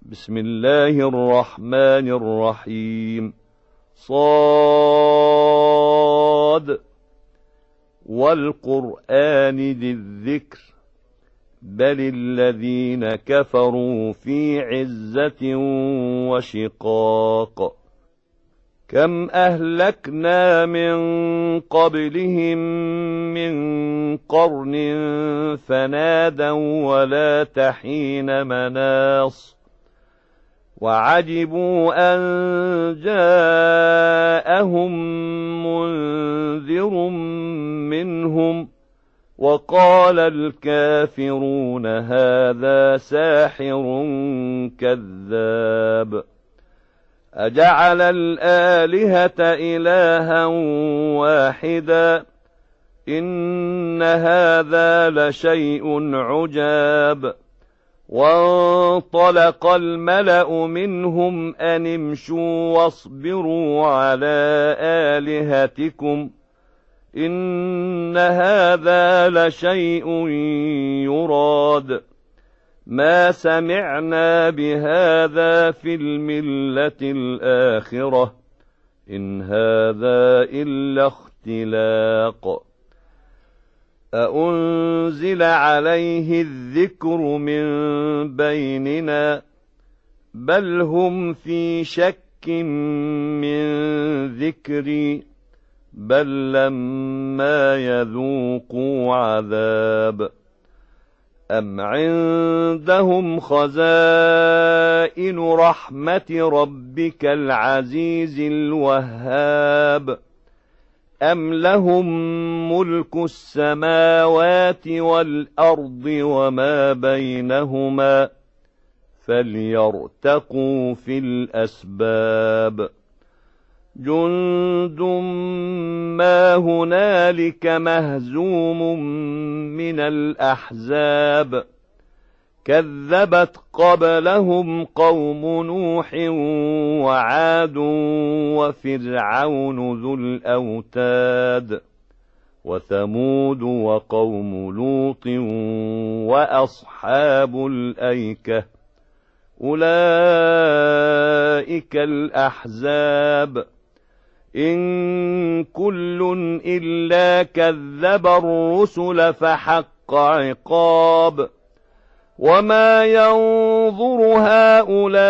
بسم الله الرحمن الرحيم. صاد والقرآن ذي الذكر بل الذين كفروا في عزة وشقاق. كم أهلكنا من قبلهم من قرن فنادوا ولا تحين مناص وعجبوا أن جاءهم منذر منهم وقال الكافرون هذا ساحر كذاب. أجعل الآلهة إلها واحدا إن هذا لشيء عجاب. وانطلق الملأ منهم أن امشوا واصبروا على آلهتكم إن هذا لشيء يراد ما سمعنا بهذا في الملة الآخرة إن هذا إلا اختلاق. أأنزل عليه الذكر من بيننا بل هم في شك من ذكري بل لما يذوقوا عذاب. أم عندهم خزائن رحمة ربك العزيز الوهاب أم لهم ملك السماوات والأرض وما بينهما فليرتقوا في الأسباب. جند ما هنالك مهزوم من الأحزاب كذبت قبلهم قوم نوح وعاد وفرعون ذو الأوتاد وثمود وقوم لوط وأصحاب الأيكة أولئك الأحزاب إن كل إلا كذب الرسل فحق عقاب. وما ينظر هؤلاء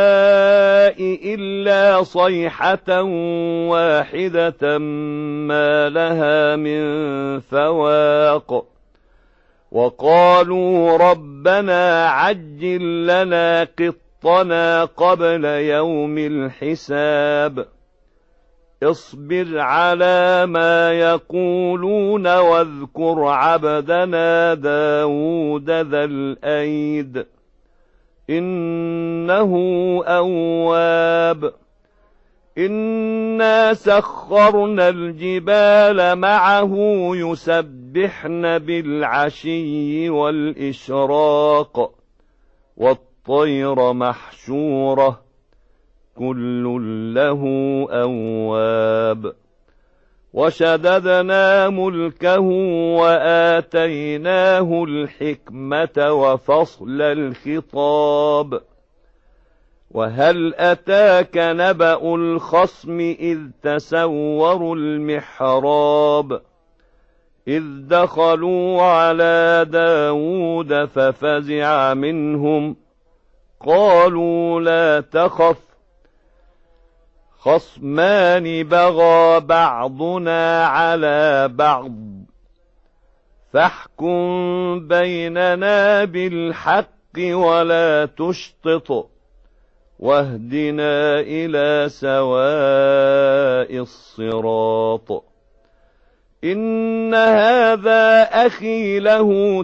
إلا صيحة واحدة ما لها من فواق. وقالوا ربنا عجل لنا قطنا قبل يوم الحساب. اصبر على ما يقولون واذكر عبدنا داود ذا الأيد إنه أواب. إنا سخرنا الجبال معه يسبحن بالعشي والإشراق والطير محشورة كل له أواب. وشددنا ملكه وآتيناه الحكمة وفصل الخطاب. وهل أتاك نبأ الخصم إذ تسوروا المحراب إذ دخلوا على داود ففزع منهم قالوا لا تخف خصمان بغى بعضنا على بعض فاحكم بيننا بالحق ولا تشطط واهدنا إلى سواء الصراط. إن هذا أخي له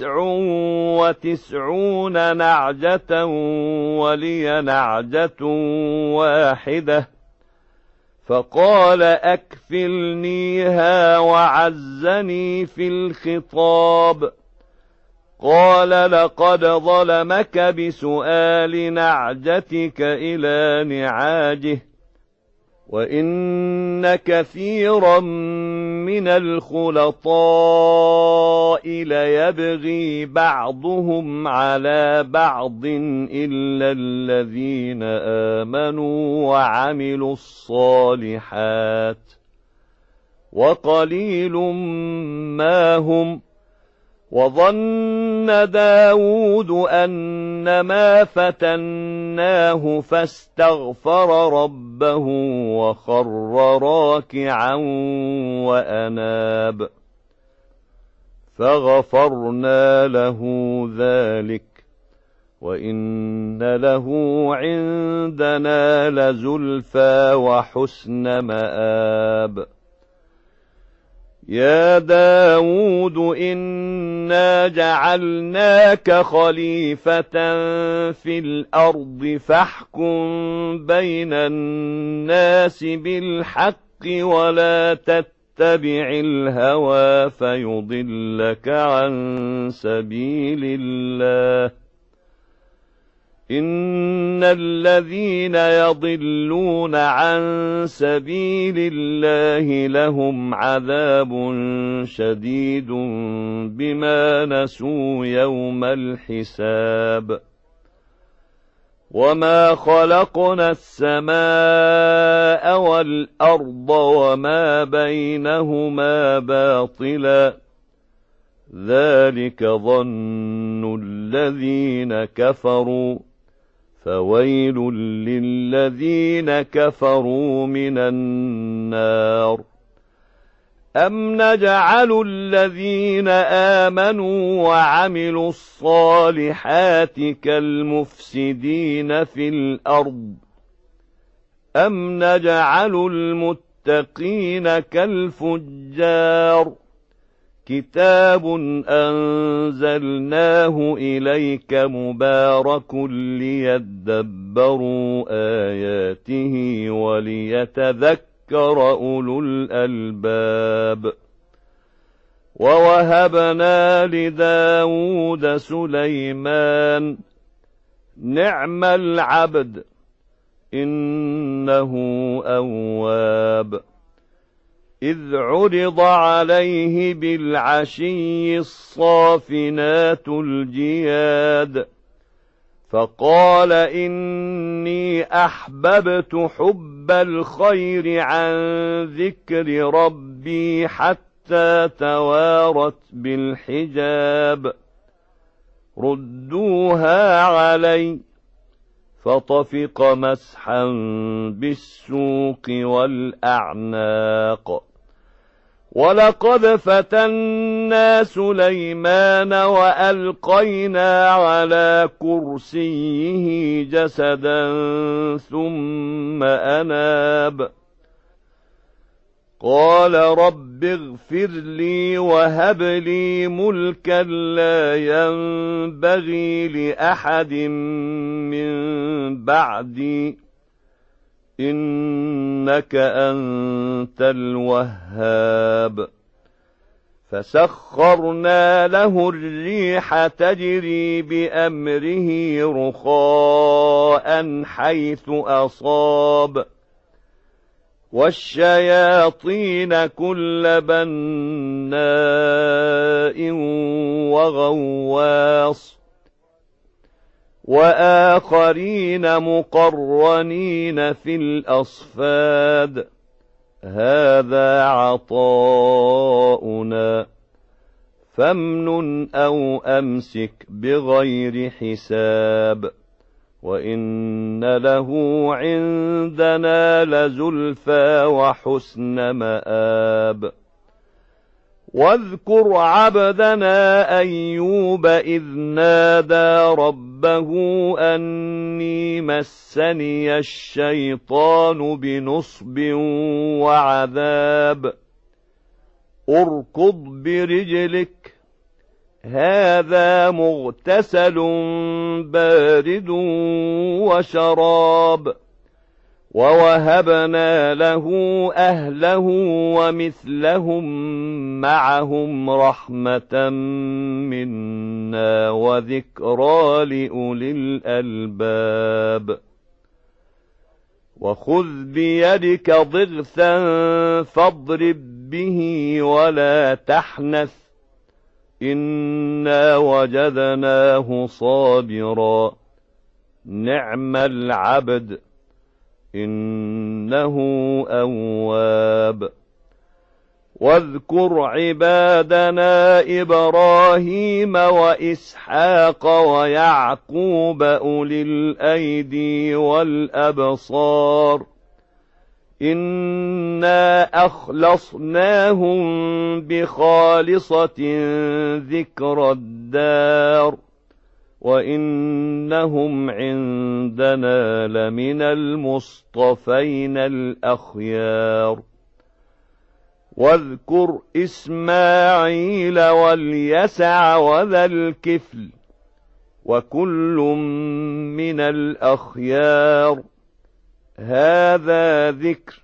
99 نعجة ولي نعجة واحدة فقال أكفلنيها وعزني في الخطاب. قال لقد ظلمك بسؤال نعجتك إلى نعاجه وَإِنَّ كَثِيرًا مِنَ الْخُلَطَاءِ لَيَبْغِي بَعْضُهُمْ عَلَى بَعْضٍ إِلَّا الَّذِينَ آمَنُوا وَعَمِلُوا الصَّالِحَاتِ وَقَلِيلٌ مَّا هُمْ. وَظَنَّ دَاوُودُ أَنَّمَا فَتَنَّاهُ فَاسْتَغْفَرَ رَبَّهُ وَخَرَّ رَاكِعًا وَأَنَابَ فَغَفَرْنَا لَهُ ذَلِكَ وَإِنَّ لَهُ عِندَنَا لَزُلْفَىٰ وَحُسْنَ مَآبٍ. يَا دَاوُودُ إِنَّا جَعَلْنَاكَ خَلِيفَةً فِي الْأَرْضِ فَاحْكُم بَيْنَ النَّاسِ بِالْحَقِّ وَلَا تَتَّبِعِ الْهَوَىٰ فَيُضِلَّكَ عَن سَبِيلِ اللَّهِ. إِنَّ الَّذِينَ يَضِلُّونَ عَن سَبِيلِ اللَّهِ لَهُمْ عَذَابٌ شَدِيدٌ بِمَا نَسُوا يَوْمَ الْحِسَابِ. وَمَا خَلَقْنَا السَّمَاءَ وَالْأَرْضَ وَمَا بَيْنَهُمَا بَاطِلًا ذَلِكَ ظَنُّ الَّذِينَ كَفَرُوا فَوَيْلٌ لِّلَّذِينَ كَفَرُوا مِنَ النَّارِ. أَمْ نَجْعَلُ الَّذِينَ آمَنُوا وَعَمِلُوا الصَّالِحَاتِ كَالْمُفْسِدِينَ فِي الْأَرْضِ أَمْ نَجْعَلُ الْمُتَّقِينَ كَالْفُجَّارِ. كِتَابٌ أَنزَلْنَاهُ إِلَيْكَ مُبَارَكٌ لِّيَدَّبَّرُوا آيَاتِهِ وَلِيَتَذَكَّرَ أُولُو الْأَلْبَابِ. وَوَهَبْنَا لِدَاوُودَ سُلَيْمَانَ نِعْمَ الْعَبْدُ إِنَّهُ أَوَّابٌ. إِذْ عُرِضَ عَلَيْهِ بِالْعَشِيِّ الصَّافِنَاتُ الْجِيَادُ فَقَالَ إِنِّي أَحْبَبْتُ حُبَّ الْخَيْرِ عَن ذِكْرِ رَبِّي حَتَّىٰ تَوَارَتْ بِالْحِجَابِ. رُدُّوهَا عَلَيَّ فَطَفِقَ مَسْحًا بِالسُّوقِ وَالْأَعْنَاقِ. وَلَقَدْ فَتَنَّا سُلَيْمَانَ وَأَلْقَيْنَا عَلَىٰ كُرْسِيِّهِ جَسَدًا ثُمَّ أَنَابَ قَالَ رَبِّ اغْفِرْ لِي وَهَبْ لِي مُلْكًا لَّا يَنبَغِي لِأَحَدٍ مِّن بَعْدِي إِنَّكَ أَنتَ الْوَهَّابُ. فَسَخَّرْنَا لَهُ الرِّيحَ تَجْرِي بِأَمْرِهِ رُخَاءً حَيْثُ أَصَابَ وَالشَّيَاطِينَ كُلَّ بَنَّاءٍ وَغَوَّاصٍ وَآخَرِينَ مُقَرَّنِينَ فِي الْأَصْفَادِ. هَٰذَا عَطَاؤُنَا فَامْنُنْ أَوْ أَمْسِكْ بِغَيْرِ حِسَابٍ. وَإِنَّ لَهُ عِندَنَا لَزُلْفَىٰ وَحُسْنَ مَآبٍ. وَاذْكُرْ عَبْدَنَا أَيُّوبَ إِذْ نَادَىٰ رَبَّهُ أَنِّي مَسَّنِيَ الشَّيْطَانُ بِنُصْبٍ وَعَذَابٍ. ارْكُضْ بِرِجْلِكَ هَٰذَا مُغْتَسَلٌ بَارِدٌ وَشَرَابٌ. وَوَهَبْنَا لَهُ أَهْلَهُ وَمِثْلَهُم مَّعَهُمْ رَحْمَةً مِّنَّا وَذِكْرَىٰ لِأُولِي الْأَلْبَابِ. وخذ بيدك ضغثا فاضرب به ولا تحنث إنا وجدناه صابرا نعم العبد إنه أواب واذكر عبادنا إبراهيم وإسحاق ويعقوب أولي الأيدي والأبصار إنا أخلصناهم بخالصة ذكر الدار وإنهم عندنا لمن المصطفين الأخيار واذكر إسماعيل واليسع وذا الكفل وكل من الأخيار هذا ذكر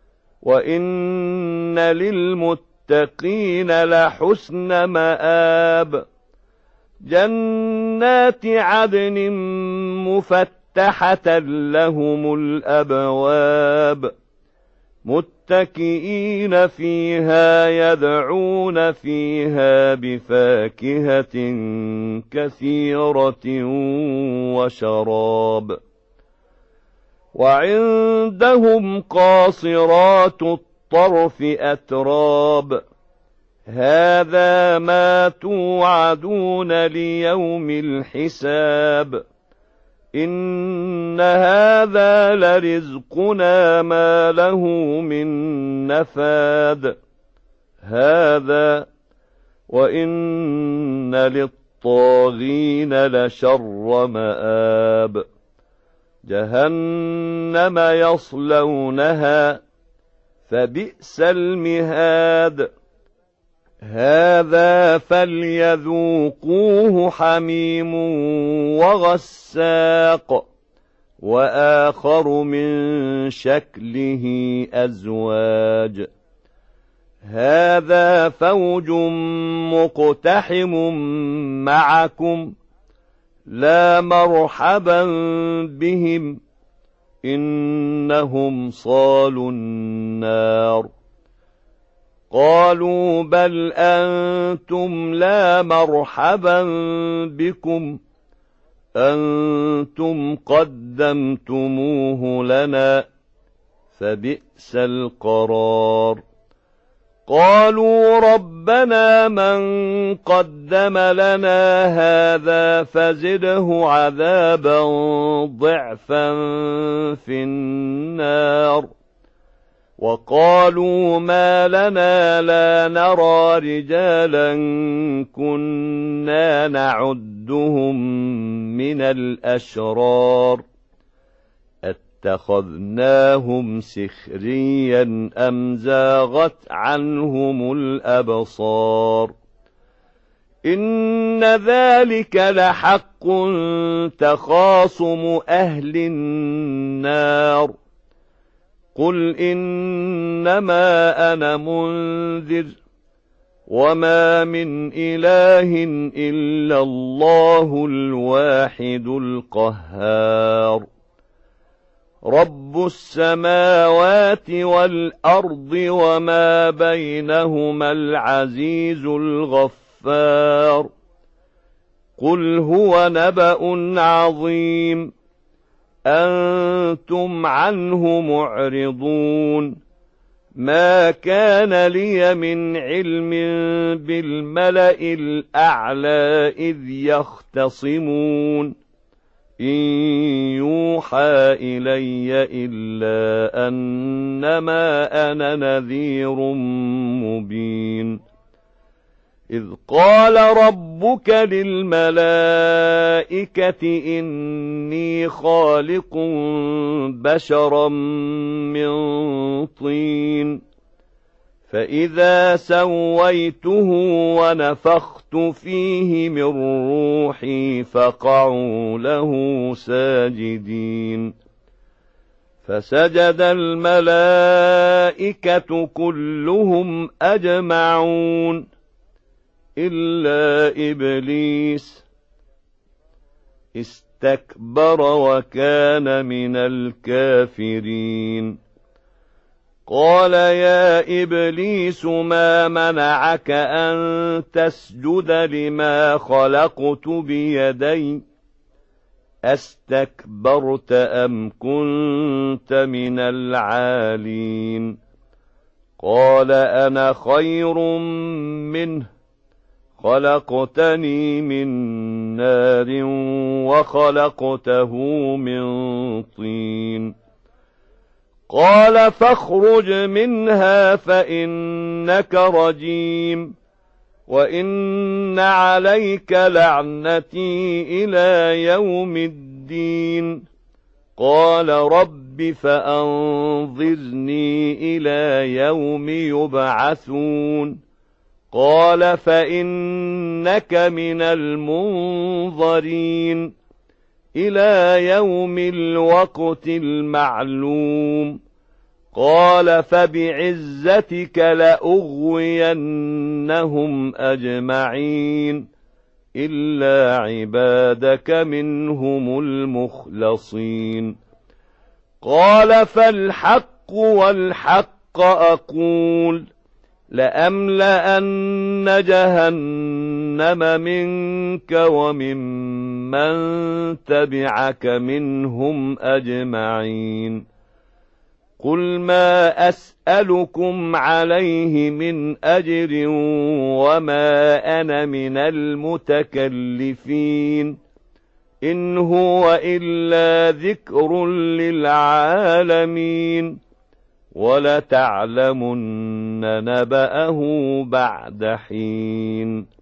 وإن للمتقين لحسن مآب جنات عدن مفتحة لهم الأبواب متكئين فيها يدعون فيها بفاكهة كثيرة وشراب وعندهم قاصرات الطرف أتراب هذا ما توعدون ليوم الحساب إن هذا لرزقنا ما له من نفاد هذا وإن للطاغين لشر مآب جهنم يصلونها فبئس المهاد هذا فليذوقوه حميم وغساق وآخر من شكله أزواج هذا فوج مقتحم معكم لا مرحبا بهم إنهم صالوا النار قالوا بل أنتم لا مرحبا بكم أنتم قدمتموه لنا فبئس القرار قالوا ربنا من قدم لنا هذا فزده عذابا ضعفا في النار وقالوا ما لنا لا نرى رجالا كنا نعدهم من الأشرار اتخذناهم سخريا أم زاغت عنهم الأبصار إن ذلك لحق تخاصم أهل النار قل إنما أنا منذر وما من إله إلا الله الواحد القهار رب السماوات والأرض وما بينهما العزيز الغفار قل هو نبأ عظيم أنتم عنه معرضون ما كان لي من علم بالملأ الأعلى إذ يختصمون إن يوحى إلي إلا أنما أنا نذير مبين إذ قال ربك للملائكة إني خالق بشرا من طين فإذا سويته ونفخت فيه من روحي فقعوا له ساجدين فسجد الملائكة كلهم أجمعون إلا إبليس واستكبر وكان من الكافرين قال يا إبليس ما منعك أن تسجد لما خلقت بيدي أستكبرت أم كنت من العالين قال أنا خير منه خلقتني من نار وخلقته من طين قال فاخرج منها فإنك رجيم وإن عليك لعنتي إلى يوم الدين قال رب فأنظرني إلى يوم يبعثون قال فإنك من المنظرين إلى يوم الوقت المعلوم قال فبعزتك لأغوينهم أجمعين إلا عبادك منهم المخلصين قال فالحق والحق أقول لأملأن جهنم منك وممن تبعك منهم أجمعين قل ما أسألكم عليه من أجر وما أنا من المتكلفين إن هو إلا ذكر للعالمين ولتعلمن نبأه بعد حين